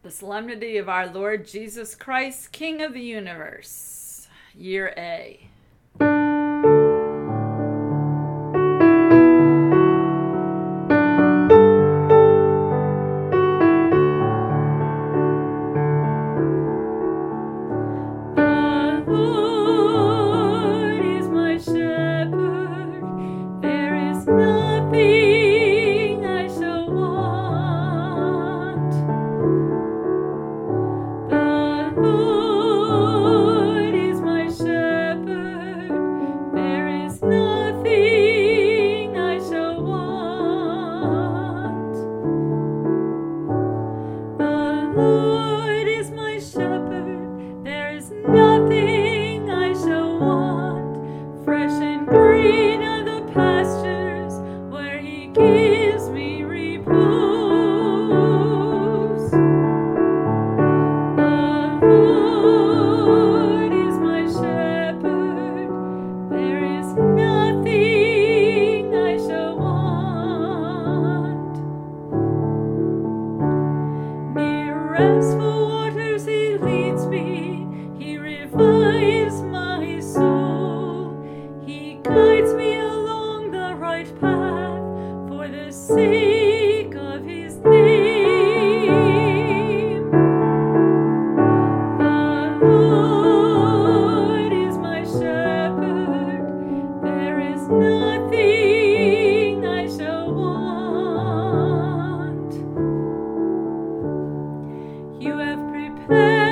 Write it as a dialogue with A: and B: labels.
A: The Solemnity of our Lord Jesus Christ, King of the Universe. Year A.
B: Restful waters he leads me, he revives my soul. He guides me along the right path for the sake of his name. The Lord is my shepherd, there is nothing I shall want. You have prepared